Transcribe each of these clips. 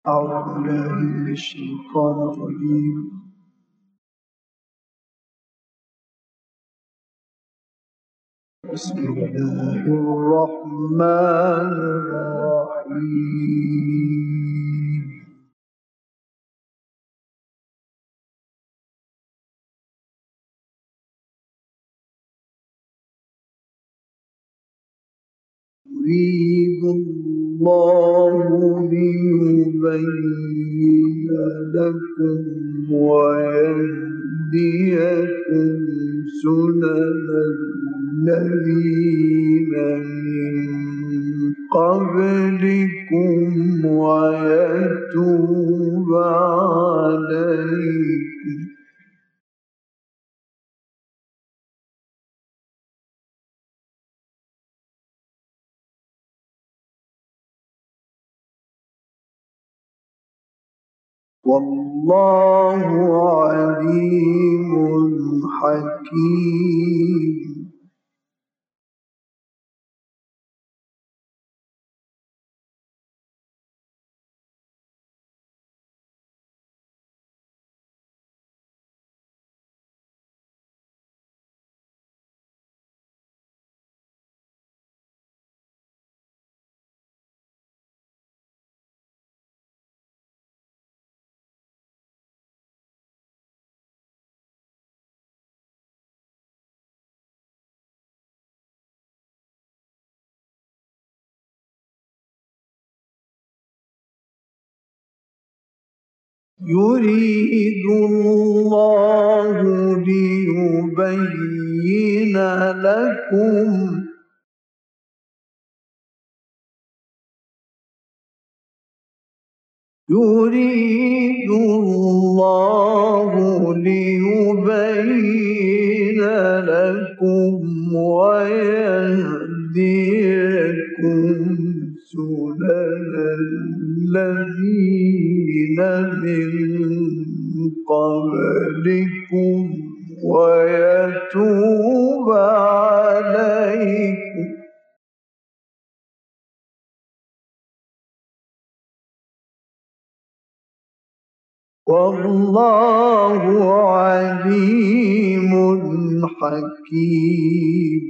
أعوذ بالله من الشيطان الرجيم. بسم الله الرحمن الرحيم. يريد الله ليبين لكم ويهديكم سنن الذين من قبلكم ويتوب عليكم والله عليم حكيم. يريد الله ليبين لكم ويهديكم سنن الذين من قبلكم ويتوب عليكم والله عليم حكيم.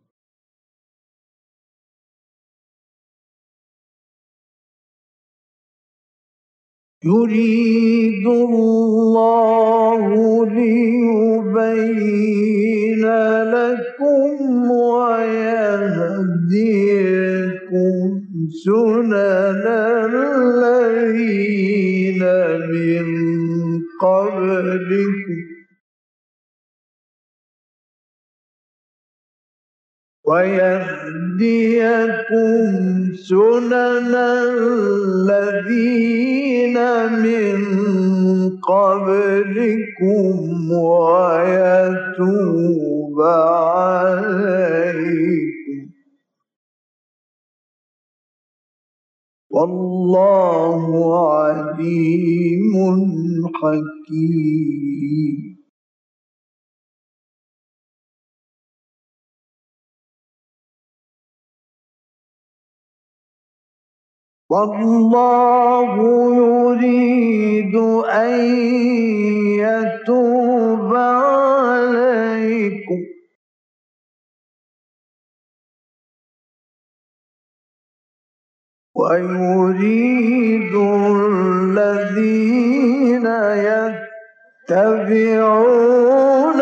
يريد الله ليبين لكم ويهديكم سنن الذين من قبلكم ويتوب عليكم والله عليم حكيم. والله يريد أن يتوب عليكم ويريد الذين يتبعون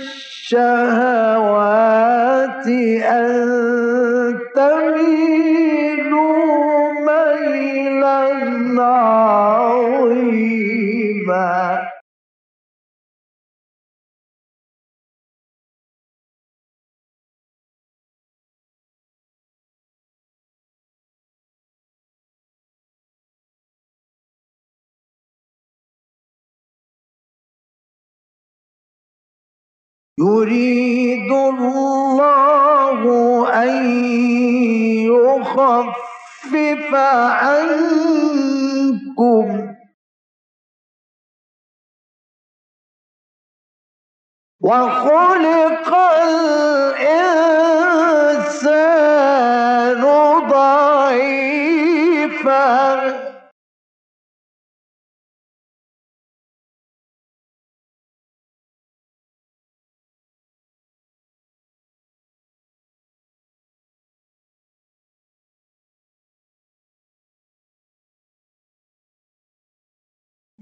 الشهوات أن تميلوا ميلا عظيما. يريد الله أن يخفف عنكم وخلق الإنسان ضعيفا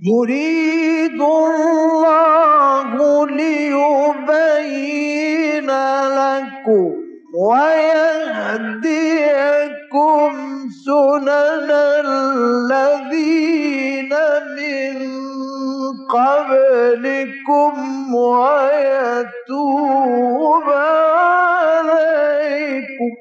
يريد الله ليبين لكم ويهديكم سنن الذين من قبلكم ويتوب عليكم.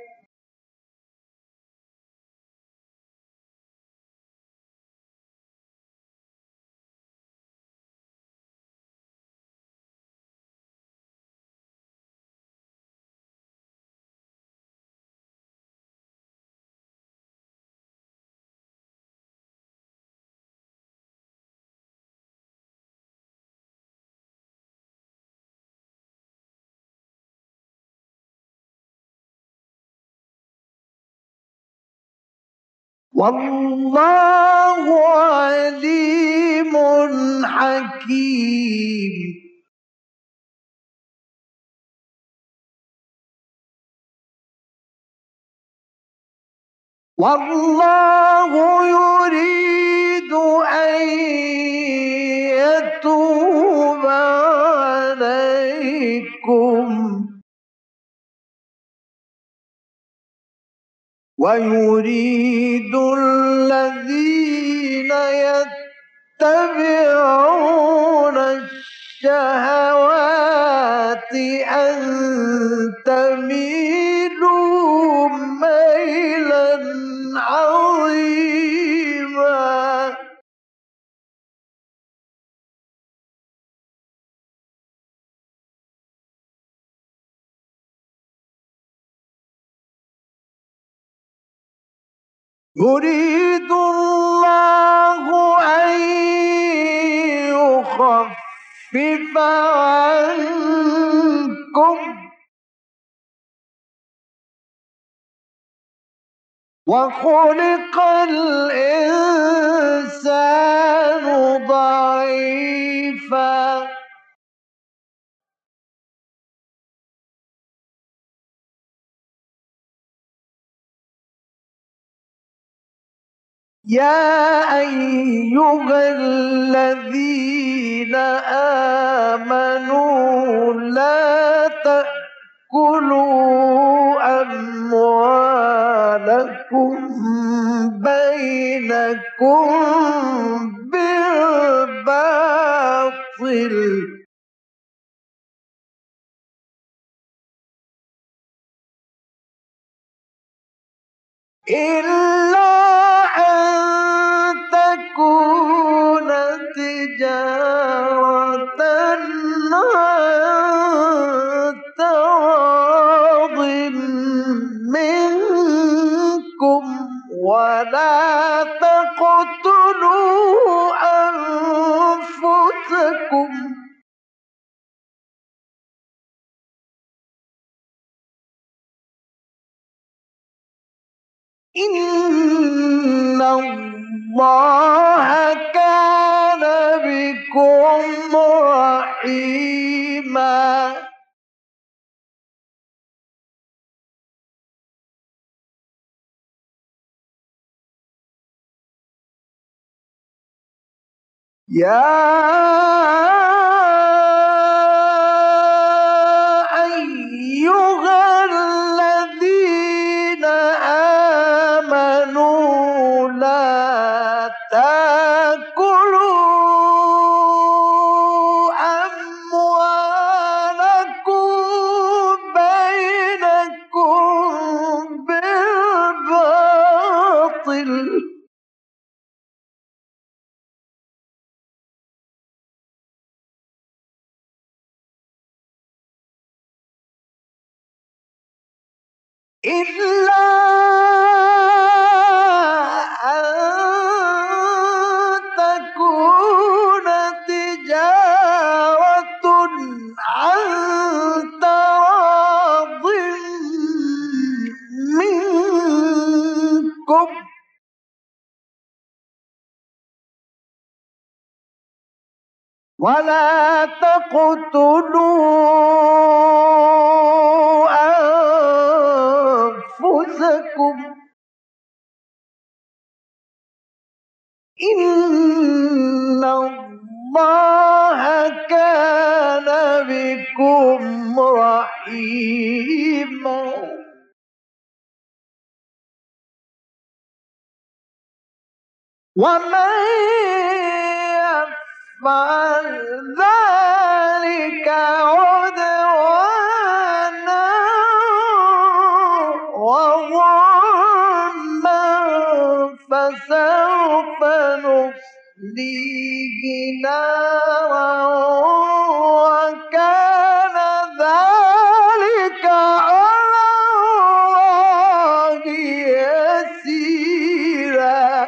والله عليم حكيم. والله يريد أن يتوب عليكم ويريد الذين يتبعون الشهوات أن تميلوا ميلا عظيما. يريد الله أن يخفف عنكم وخلق الإنسان ضعيفا. يا أيها الذين آمنوا لا تأكلوا أموالكم بينكم بالباطل إلا أن تكون تجارة عن تراض منكم ولا تقتلوا أنفسكم إن الله كان بكم رحيما. يا أيها الذين آمنوا لا تأكلوا أموالكم بينكم بالباطل إلا أن تكون تجارة عن تراض منكم ولا تقتلوا أنفسكم إن الله كان بكم رحيما ومن يفعل ذلك عدوانا وظلما فسوف نصليه نارا وكان ذلك على الله يسيرا.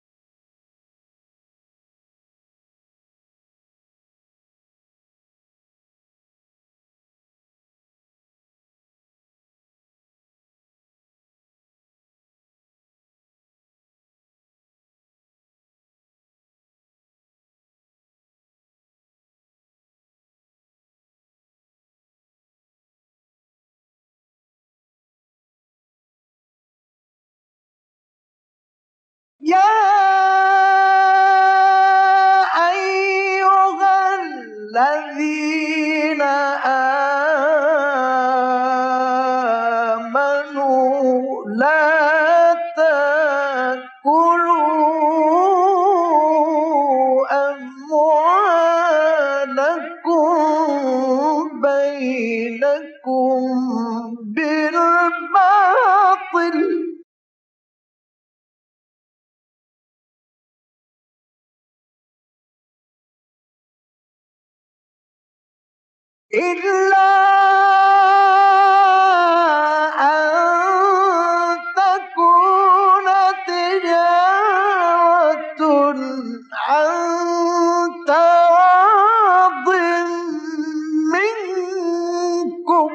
يا أيها الذين آمنوا لا تأكلوا أموالكم بينكم بالباطل إلا أن تكون تجارة عن تراض منكم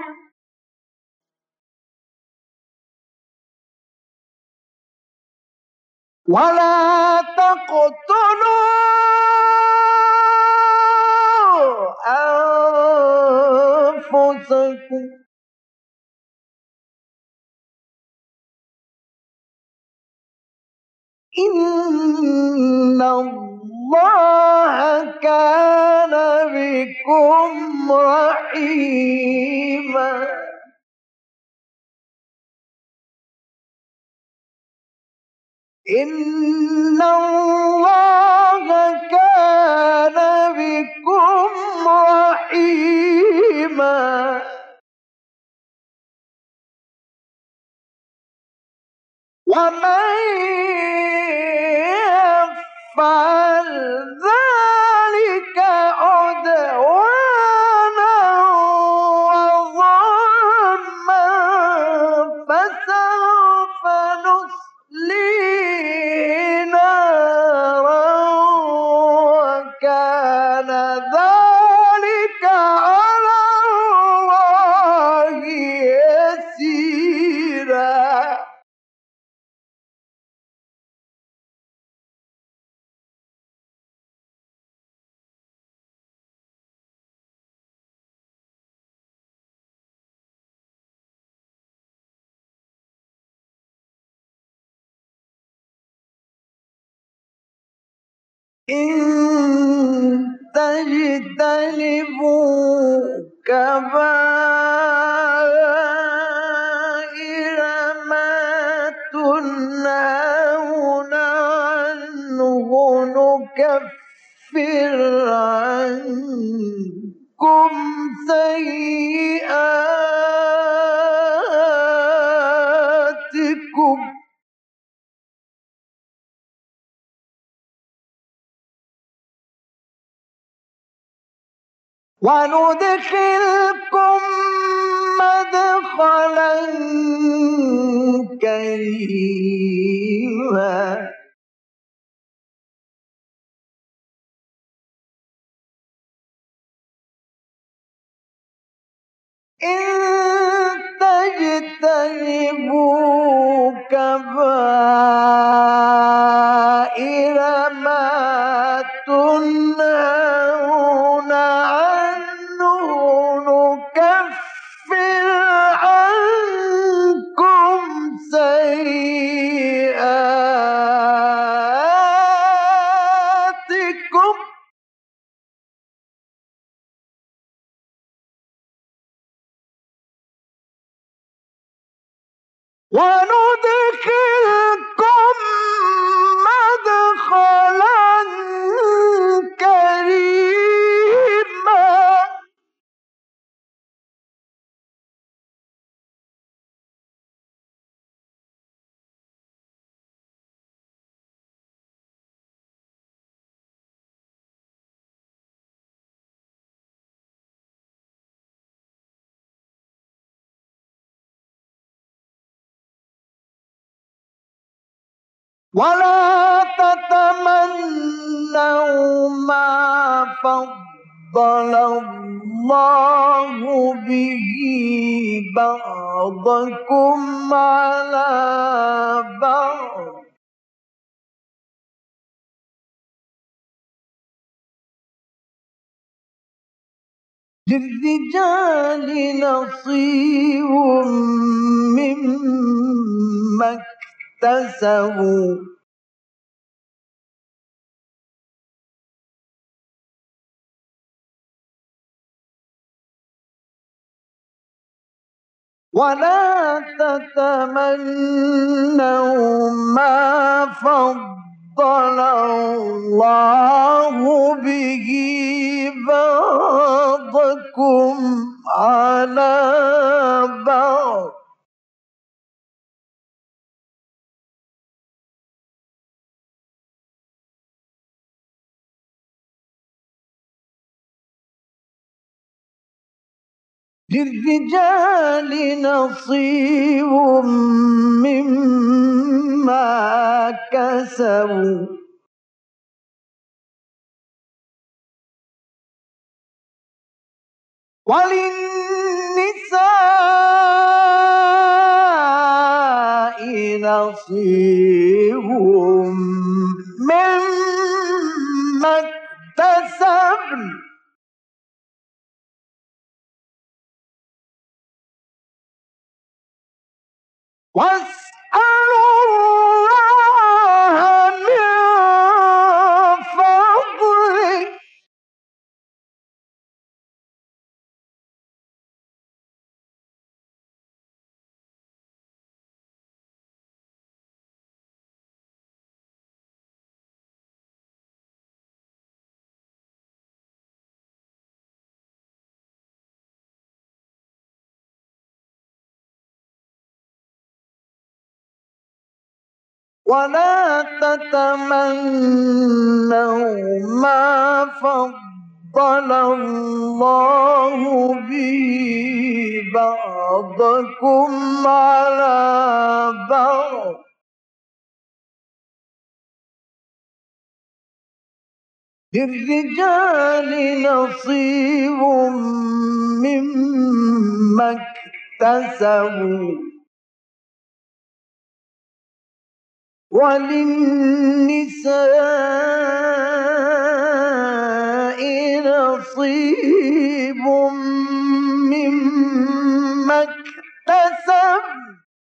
ولا تقتلوا أنفسكم إن الله كان بكم رحيما إن الله كان بكم رحيما ومن يفعل ذلك عدوانا وظلما فسوف نصليه نارا وكان ذلك على الله يسيرا. إن تجتنبوا كبائر ما تنهون عنه نكفر عنكم سيئاتكم وندخلكم مدخلا كريما إن تجتنبوا كبائر ما تنهون عنه نكفر عنكم سيئاتكم وندخلكم مدخلا كريما. ولا تتمنوا ما فضل الله به بعضكم على بعض. للرجال نصيب مما اكتسبوا ولا تتمنوا ما فضل الله به بعضكم على بعض. للرجال نصيب مما كسبوا وللنساء نصيب مما اكتسبن واسألوا الله من فضله ولا تتمنوا ما فضل الله به بعضكم على بعض. للرجال نصيب مما اكتسبوا وللنساء نصيب مما اكتسبن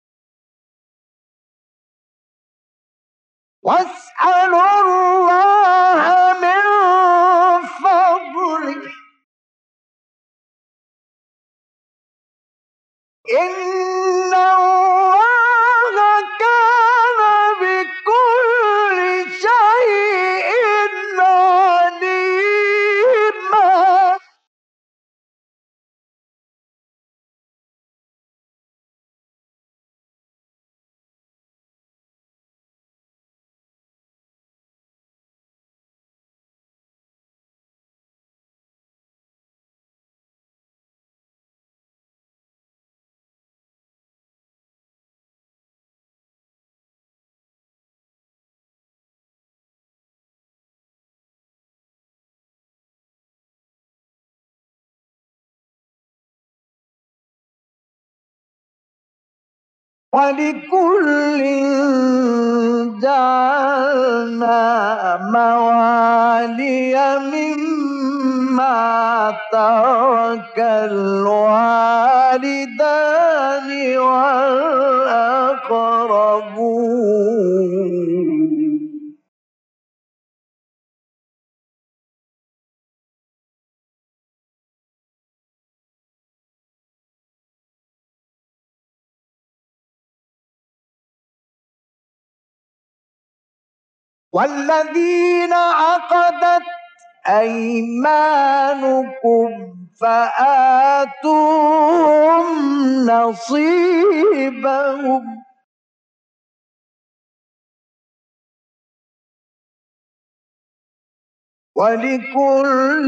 واسألوا الله من فضله إن الله كان بكل شيء عليما. ولكل جعلنا موالي مما ترك الوالدان والأقربون. والذين عقدت أيمانكم فآتوهم نصيبهم ولكل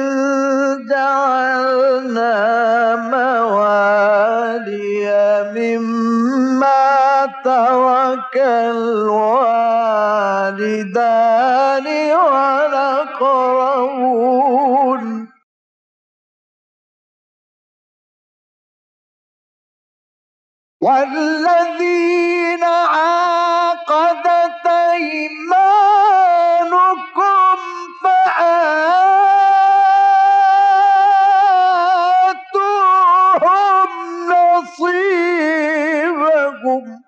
جعلنا موالي مما ترك الوالدان والأقربون والذين عقدت أيمانكم فآتوهم نصيبهم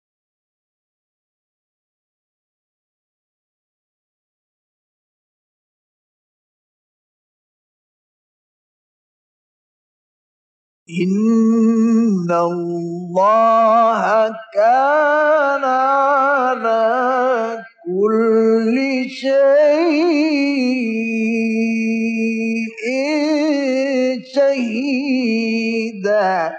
إن الله كان على كل شيء شهيدا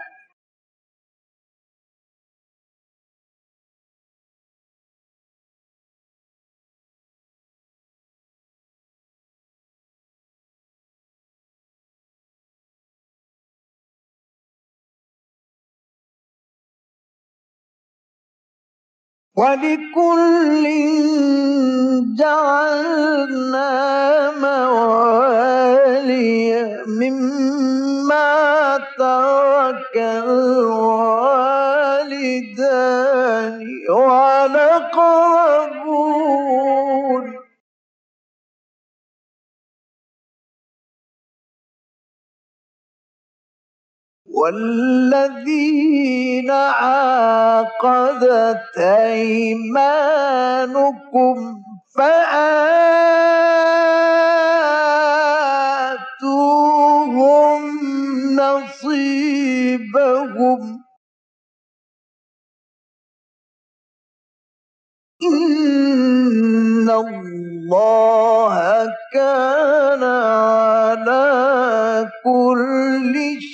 ولكل جعلنا موالي مما ترك الوالدان والأقربون والذين عقدت أيمانكم فآتوهم نصيبهم إن الله كان على كل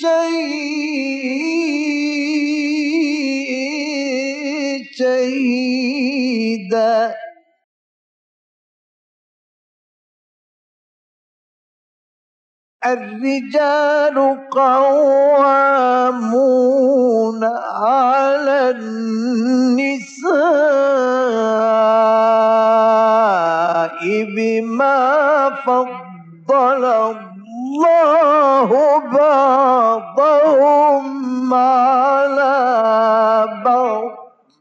شيء شهيدا الرجال قوامون على النساء بما فضل الله بعضهم على بعض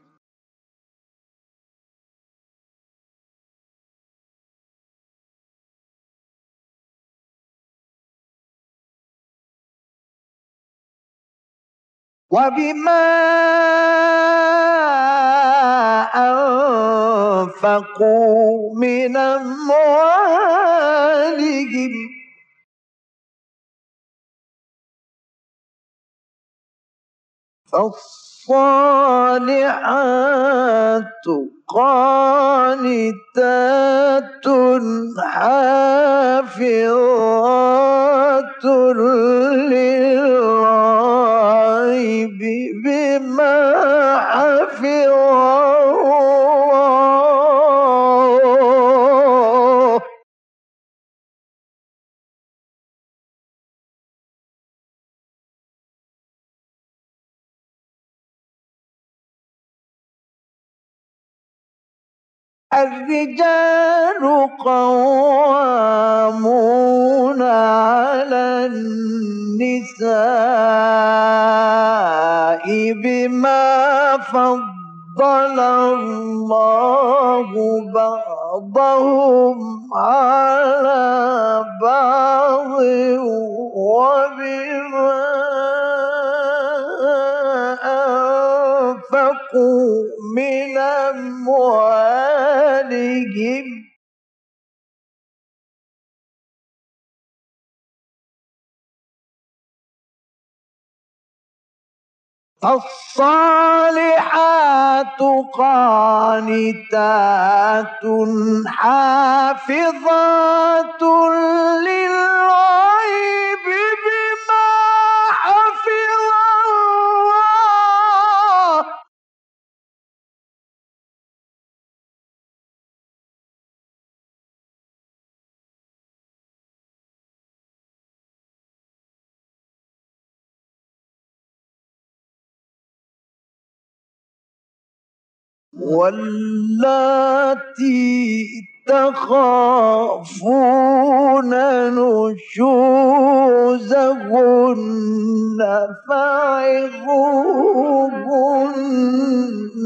وبما أنفقوا من أموالهم فالصالحات قانتات حافظات للغيب بما حفظ الله الرجال قوامون على النساء بما فضل الله بعضهم على بعض وبما أنفقوا من أموالهم فالصالحات قانتات حافظات للغيب بما حفظ الله. واللاتي تخافون نشوزهن فعظوهن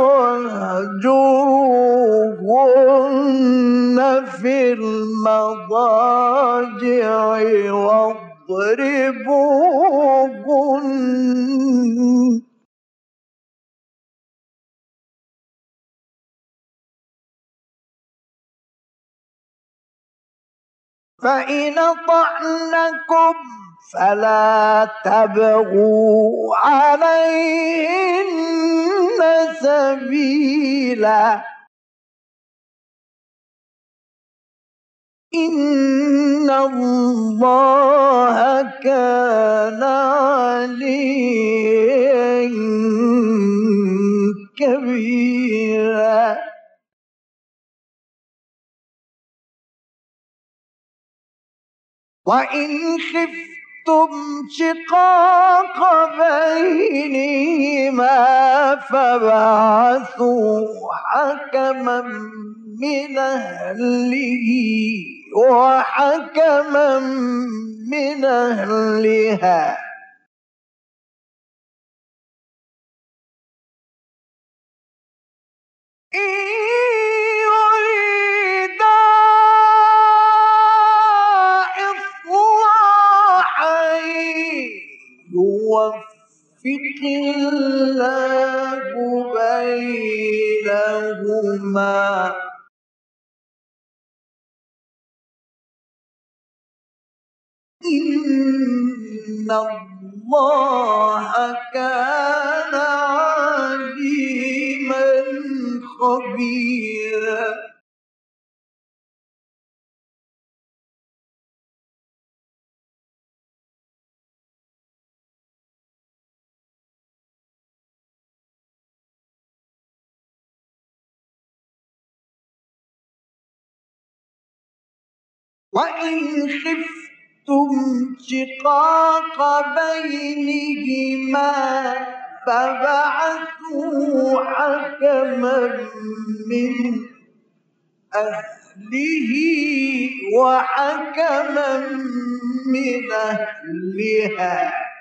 واهجروهن في المضاجع واضربوهن. فإن أطعنكم فلا تبغوا عليهن سبيلا إن الله كان عليا كبيرا. وإن خفتم شقاق بينهما فابعثوا حكما من أهله وحكما من أهلها إن يريدا إصلاحا يوفق الله بينهما إن الله كان عليما خبيرا. وإن خفتم شقاق بينهما فابعثوا حكما من أهله وحكما من أهلها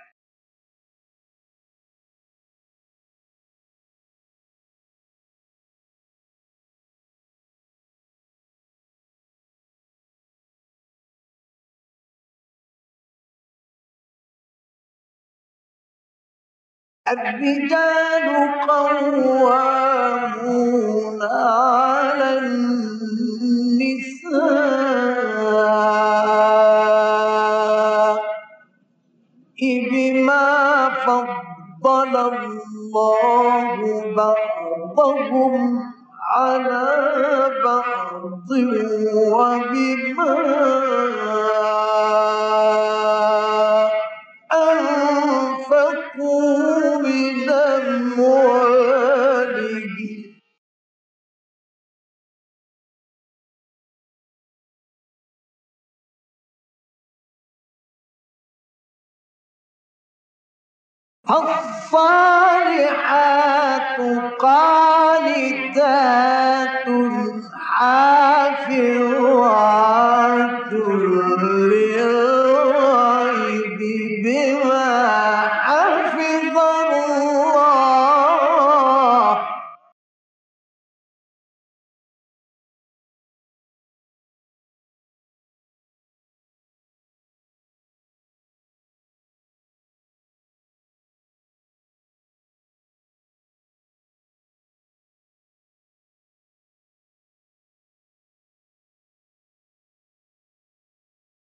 الرجال قوامون على النساء بما فضل الله بعضهم على بعض وبما أنفقوا من أموالهم فالصالحات قانتات حافظات للغيب بما حفظ الله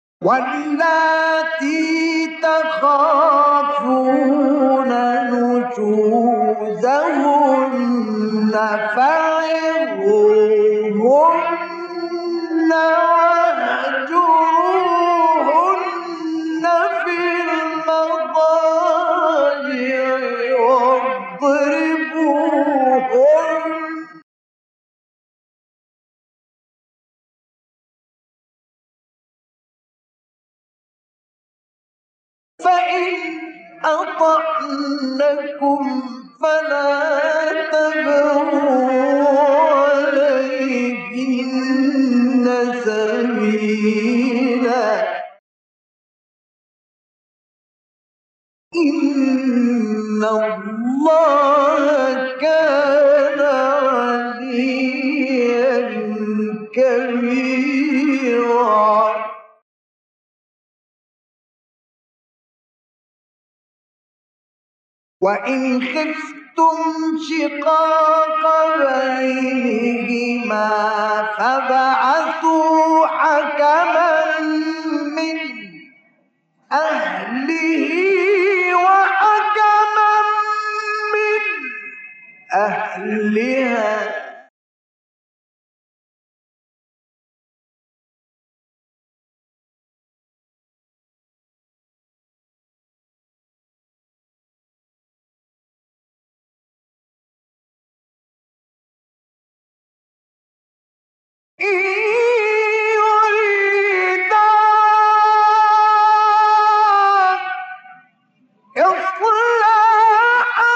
واللاتي تخافون فعظوهن واهجروهن في المضاجع واضربوهن فإن أطعنكم فلا تبغوا عليهن سبيلا إن الله كان عليا كبيرا. وإن خفتم شقاق بينهما فابعثوا حكما من أهله وحكما من أهلها إن يريدا إصلاحا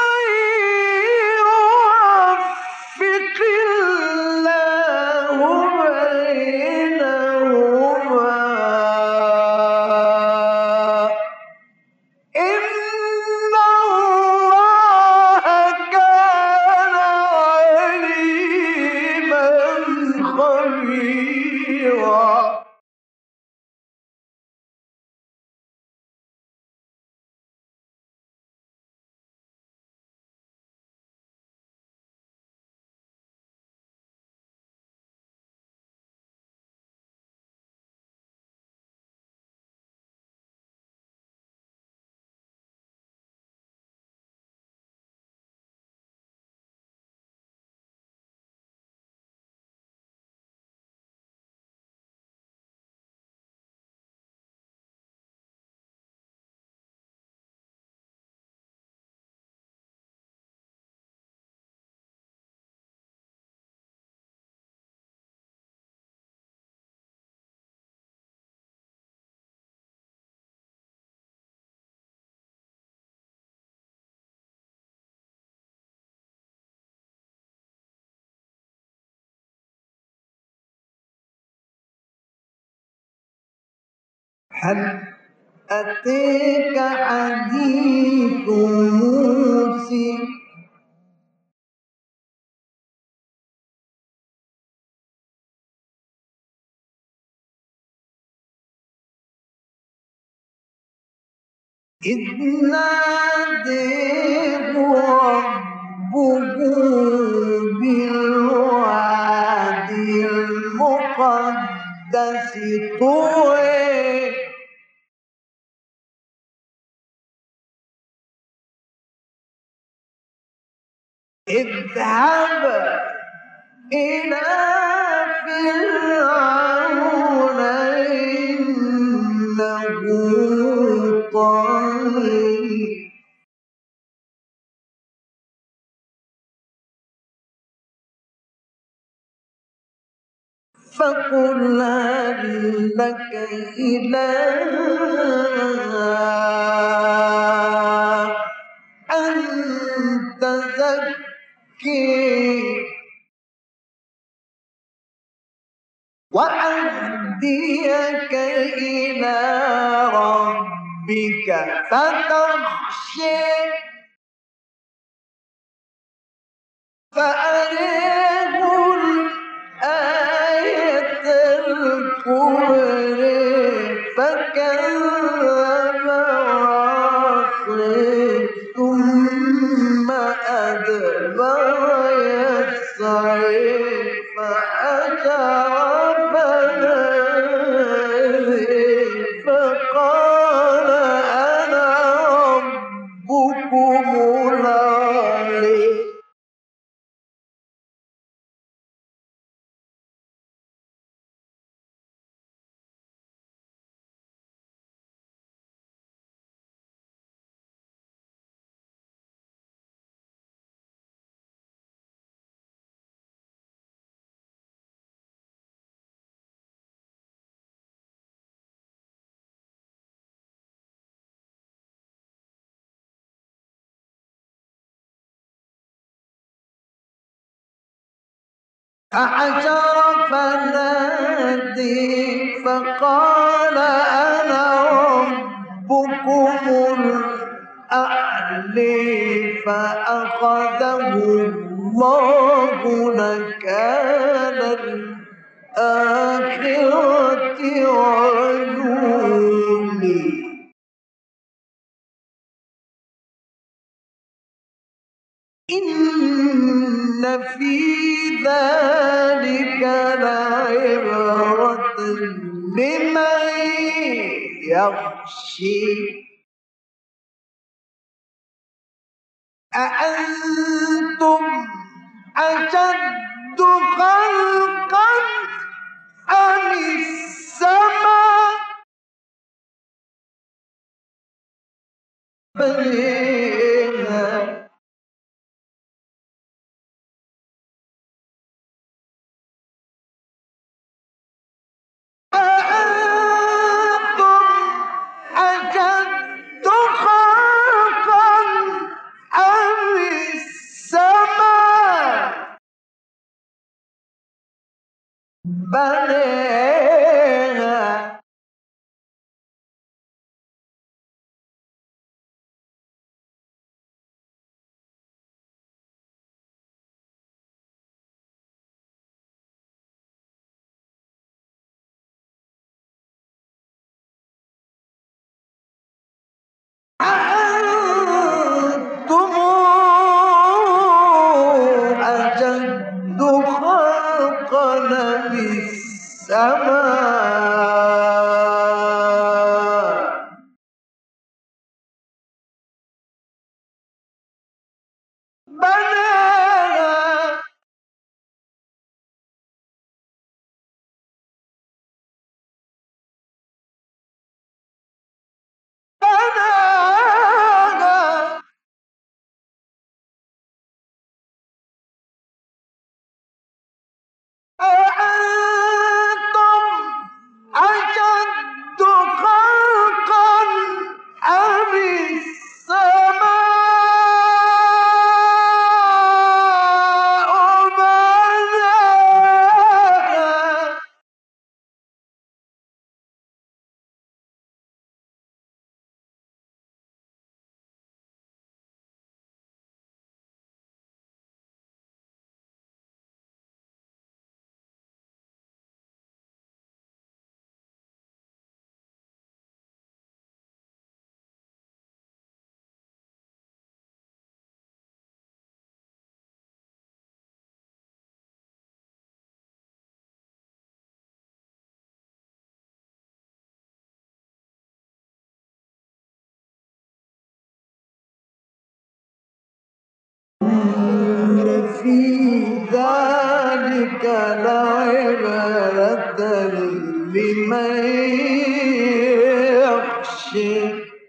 يوفق الله بينهما إن الله كان عليما خبيرا. هل أتاك حديث موسى إذ ناداه ربه بالوادي المقدس طوى اذهب إلى فرعون إنه طغى فقل هل لك إلى أن تزكي وأهديك إلى ربك فتخشى فأريه الآية الكبرى فكذب وعصى ثم أدبر يسعى فحشر فنادى فقال أنا ربكم الأعلى فحشر فنادي فقال أنا ربكم الأعلي فأخذه الله نكال الآخرة والأولى. إن في ذلك لعبرة لمن يخشى. أأنتم أشد خلقا أم السماء بنيها أأنتم أشد خلقا أم السماء بنيها أأنتم أشد خلقا أم السماء بناها بناها أأنتم أشد خلقا أم السماء بناها إن في ذلك لعبرة لمن يخشى.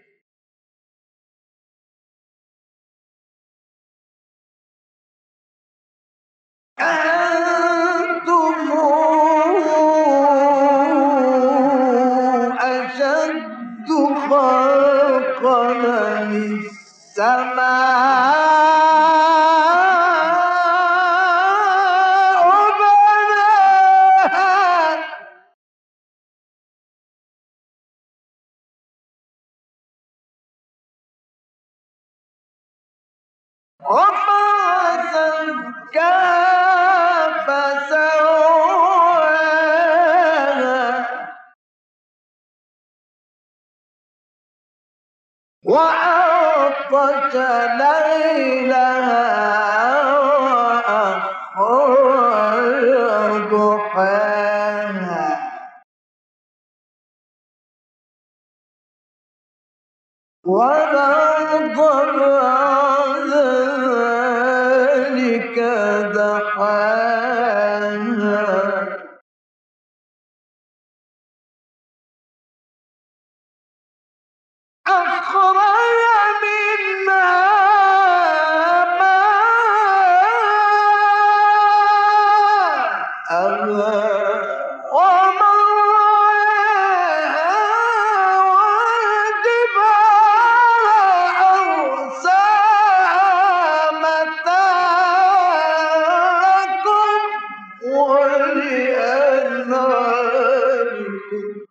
أأنتم أشد خلقا أم السماء بناها رفع سمكها فسواها وأغطش ليلها وأخرج ضحاها والأرض بعد ذلك دحاها أخرج منها ماءها ومرعاها والجبال أرساها متاعا لكم ولأنعامكم.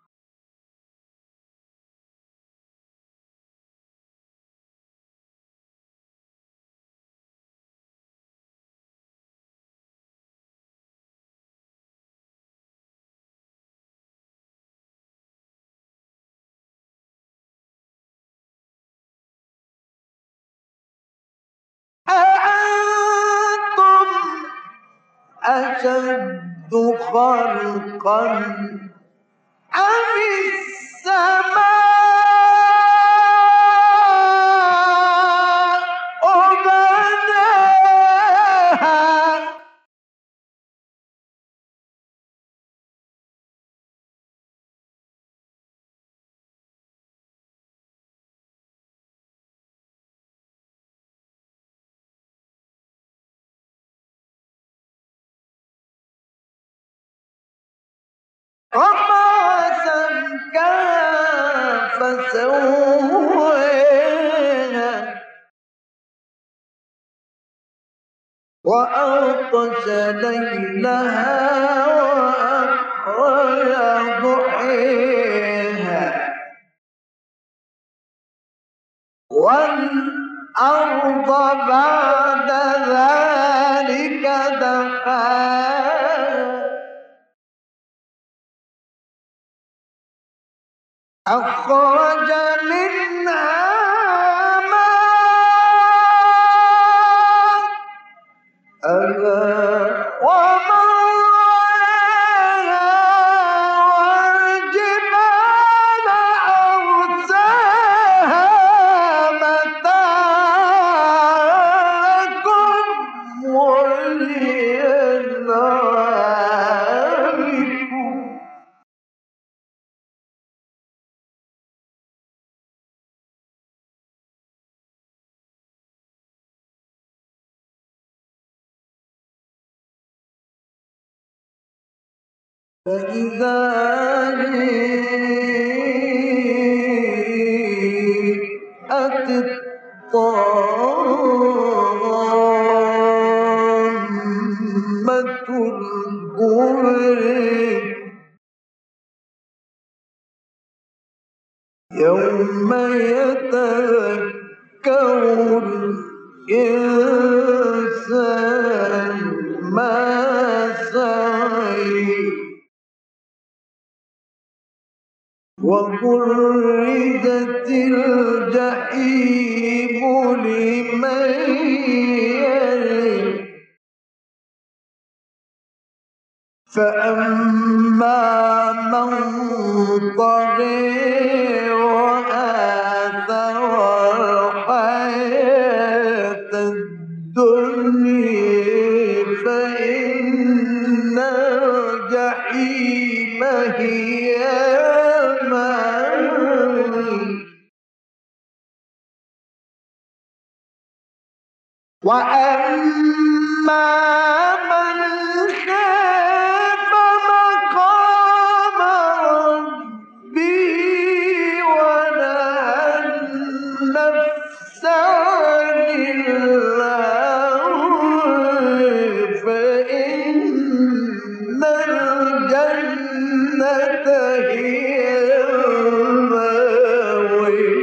أأنتم أشد خلقا أم السماء بناها رفع سمكها فسواها وأغطش ليلها وأخرج ضحيها والأرض بعد ذلك دحاها أخرج منها ماءها ومرعاها والجبال أرساها متاعا لكم ولأنعامكم. فإذا جاءت الطامة الكبرى يوم يتذكر الإنسان ما سعى وبرزت الجحيم لمن يرى فأما من طغى وآثر الحياة الدنيا فإن الجحيم هي المأوى وأما من خاف مقام ربه ونهى النفس عن الهوى فإن الجنة هي المأوى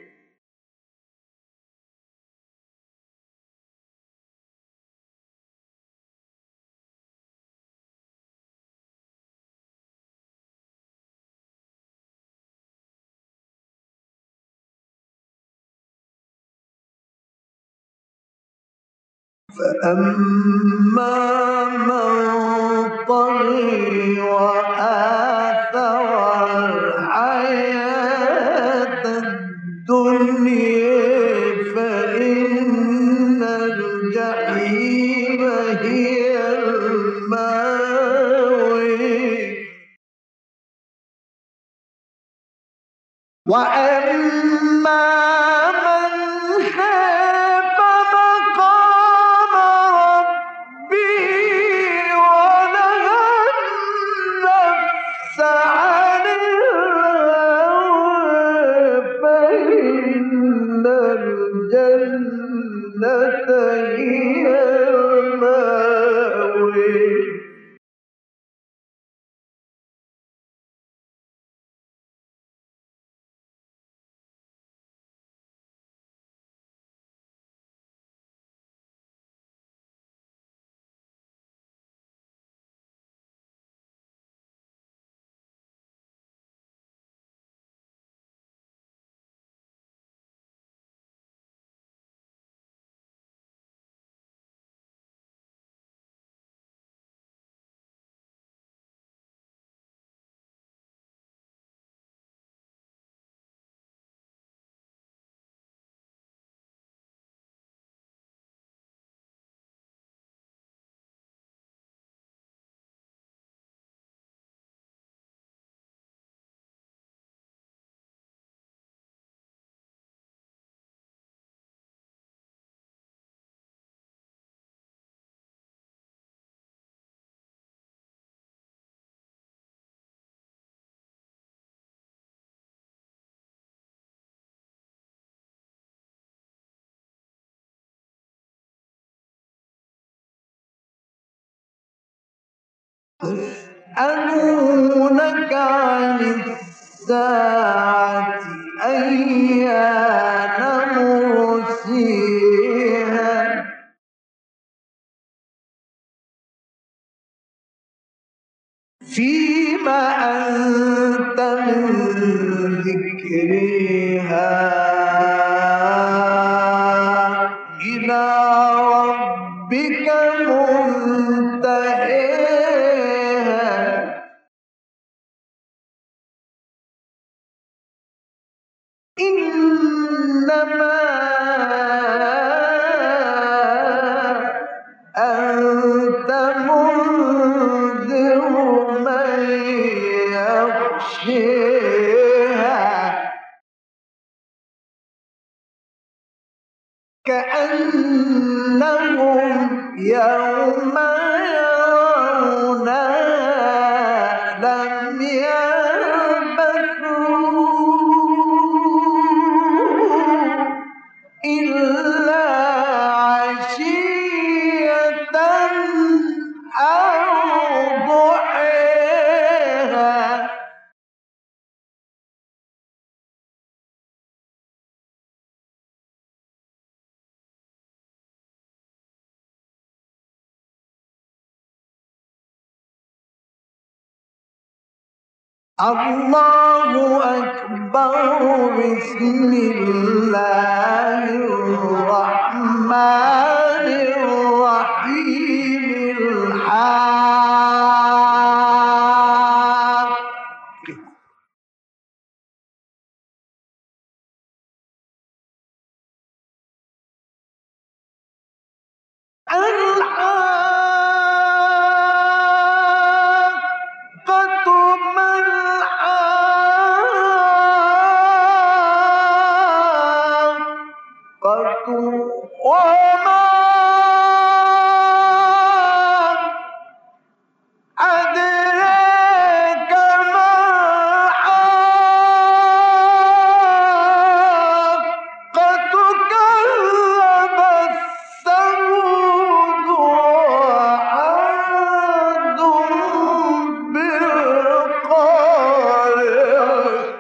فأما من طغى وآثر الحياة الدنيا فإن الجحيم هي المأوى وأما من خاف مقام ربه ونهى النفس عن الهوى فإن الجنة هي المأوى يسألونك عن الساعة أيان مرسيها فيما أنت من ذكرها إلى ربك منتهيها إنما أنت منذر من يخشيها كأنهم يوم يرونها لم يلبثوا إلا عشية أو ضحيها الله أكبر بسم الله الرحمن الرحيم الحاقة ما الحاقة وما أدراك ما الحاقة كذبت ثمود وعاد بالقارعة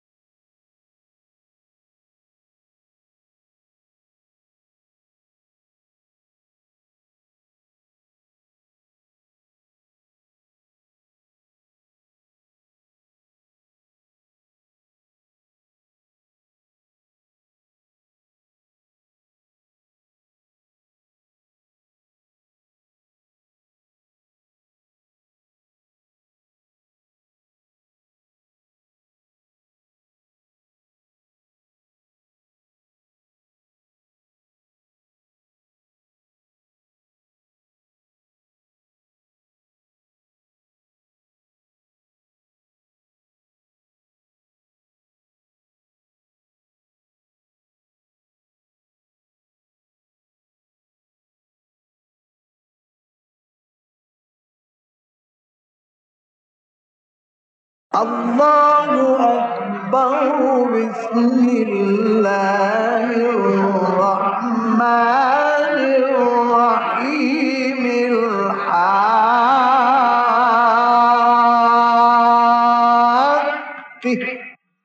الله أكبر بسم الله الرحمن الرحيم الحاقة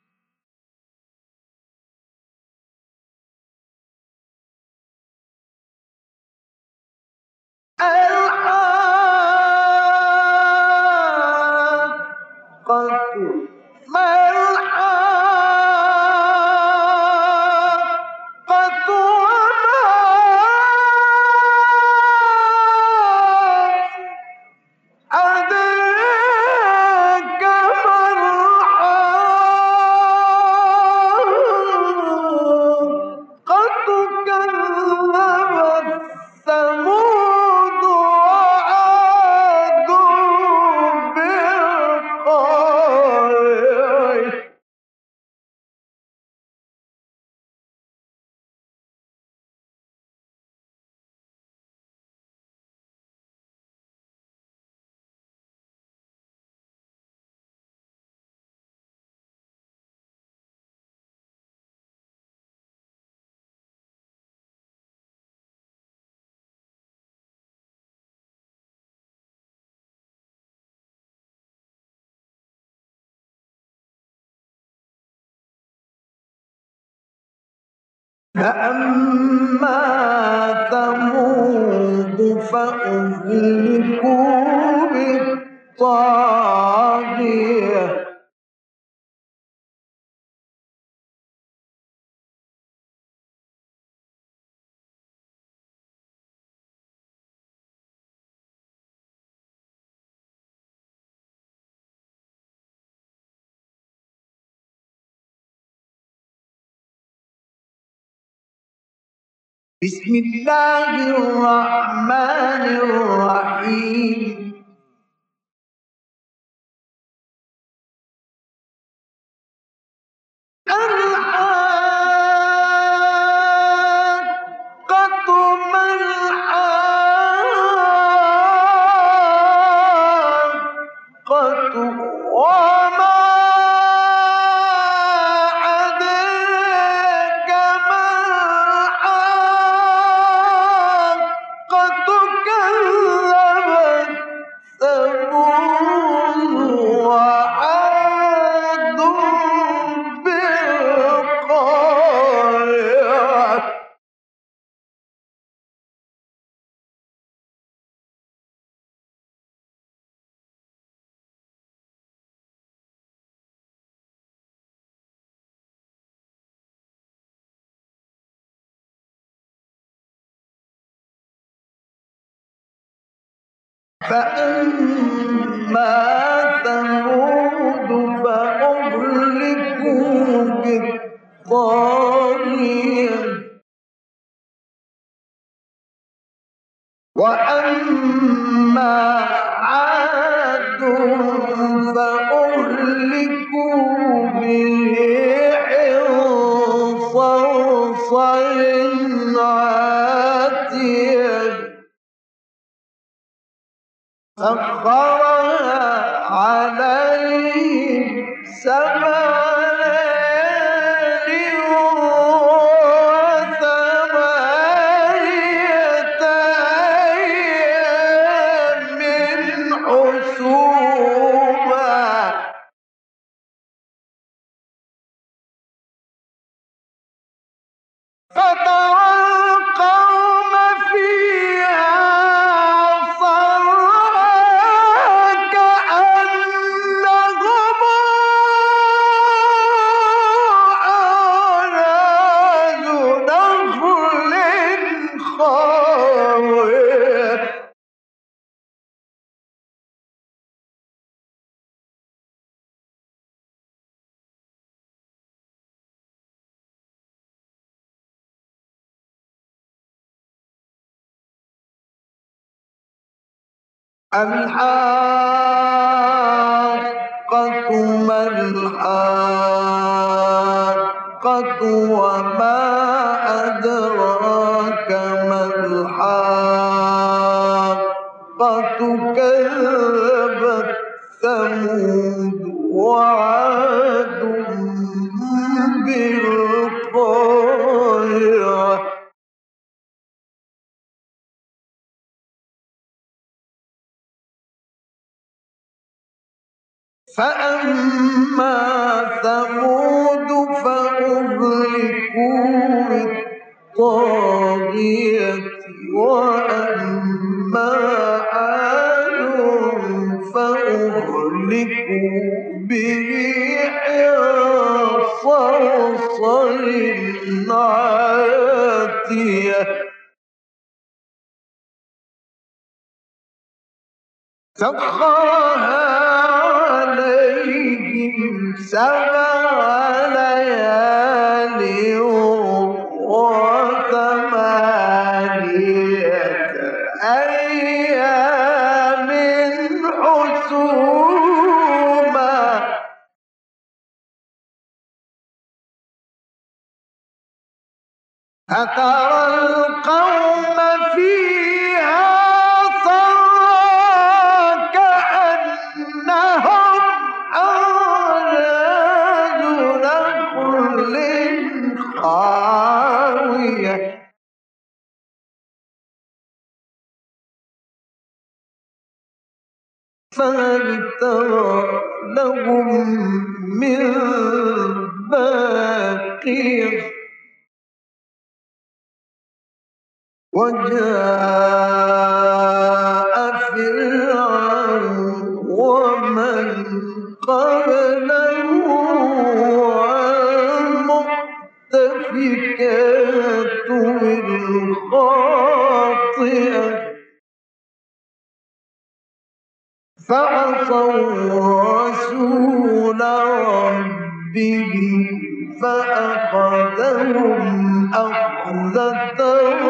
الحاقة ما الحاقة وما أدراك ما الحاقة فأما ثمود فأهلكوا بالطاغية بسم الله الرحمن الرحيم الحاقة ما الحاقة وما أدراك ما الحاقة كذبت ثمود وعاد بالقارعة فأما ثمود فأهلكوا بالطاغية وأما عاد فأهلكوا بريح صرصر عاتية سخرها عليهم 7 ليال و8 أيام حسوما فترى القوم فيها صرعى كأنهم أعجاز نخل خاوية الحاقة ما الحاقة وما أدراك ما الحاقة كذبت ثمود وعاد بالقارعة فأما ثمود فأهلكوا بالطاغية وأما عاد فأهلكوا بريح صرصر عاتية سخرها عليهم 7 ليال و8 أيام حسوما فترى القوم فيها صرعى كأنهم أعجاز نخل خاوية فهل ترى لهم من باقية وجاء فرعون ومن قبله والمؤتفكات بالخاطئة فعصوا رسول ربهم فأخذهم أخذة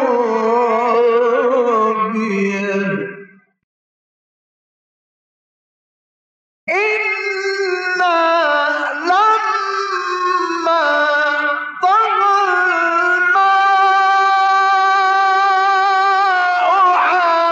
رابية إنا لما طغى الماء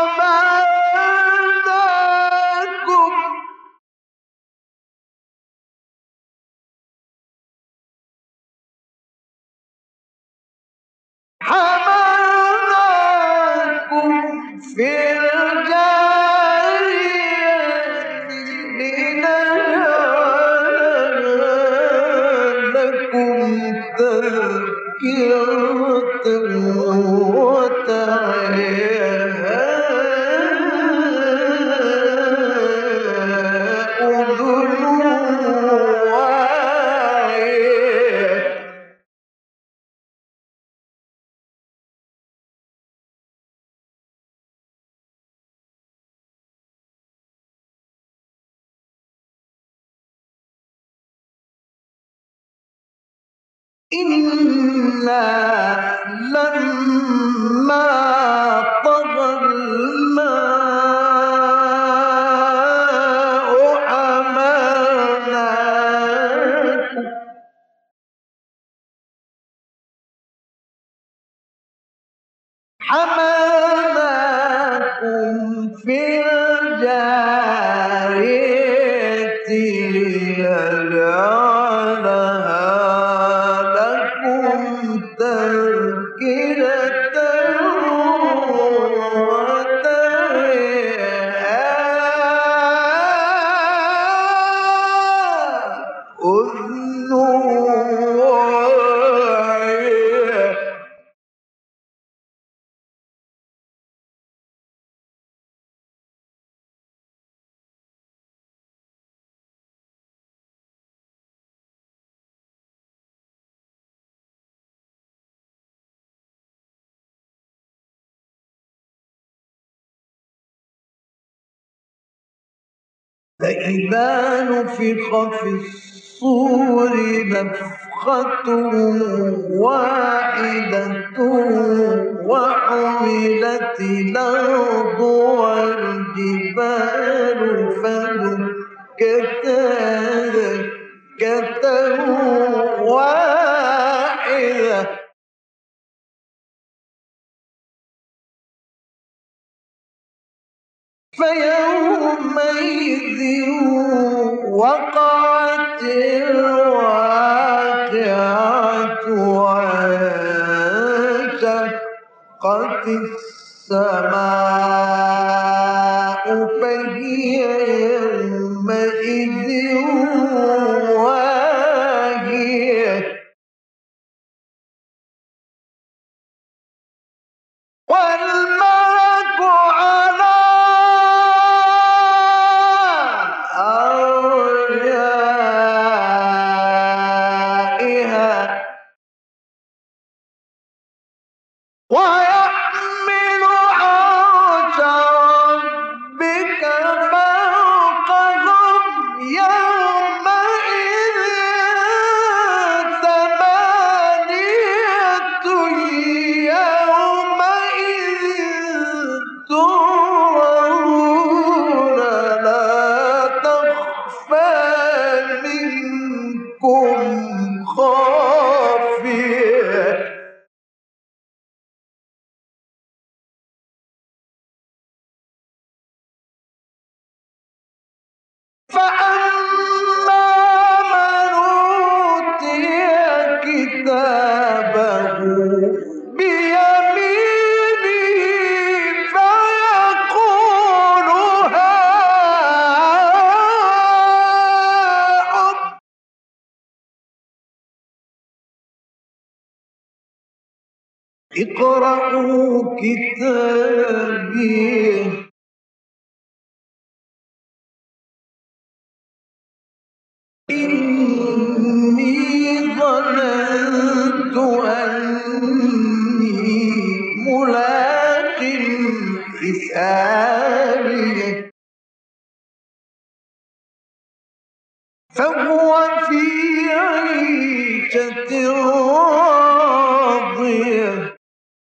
حملناكم في الجارية لنجعلها لكم تذكرة وتعيها أذن واعية إنا لما طغى الماء حملناكم في الجارية لنجعلها لكم تذكرة وتعيها أذن واعية فإذا نفخ في الصور نفخة واحدة وحملت الأرض والجبال فدكتا دكة واحدة فيومئذ وقعت الواقعة وانشقت السماء فهي يومئذ واهية والملك على أرجائها ويحمل عرش ربك فوقهم يومئذ ثمانية يومئذ تُعْرَضُونَ لا تخفى منكم خافية فأما اقرأوا كتابي إني ظننت أني ملاق حسابي فهو في عيشة راضية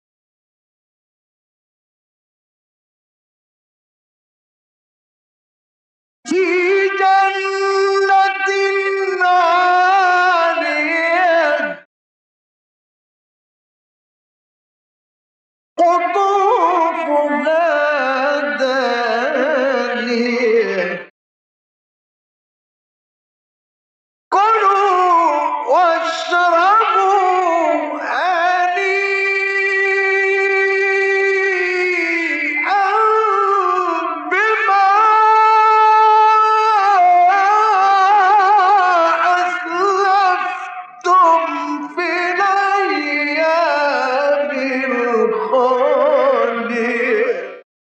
في جنة عالية قطوفها دانية كلوا واشربوا هنيئا بما أسلفتم في الأيام الخالية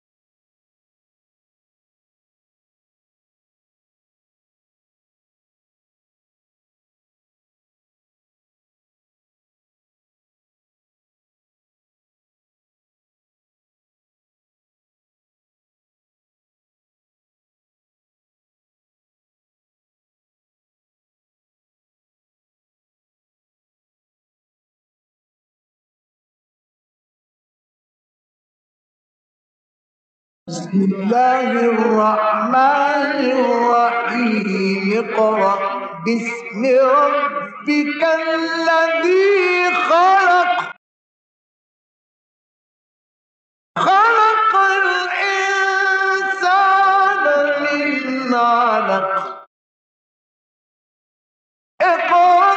بسم الله الرحمن الرحيم اقرأ باسم ربك الذي خلق خلق الإنسان من علق اقرأ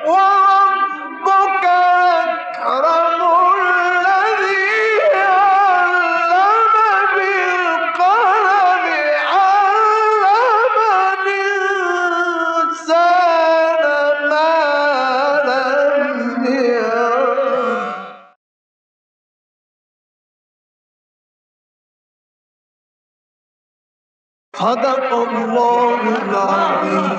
وربك الأكرم الذي علم بالقلم علم الإنسان ما لم يعلم صدق الله العظيم.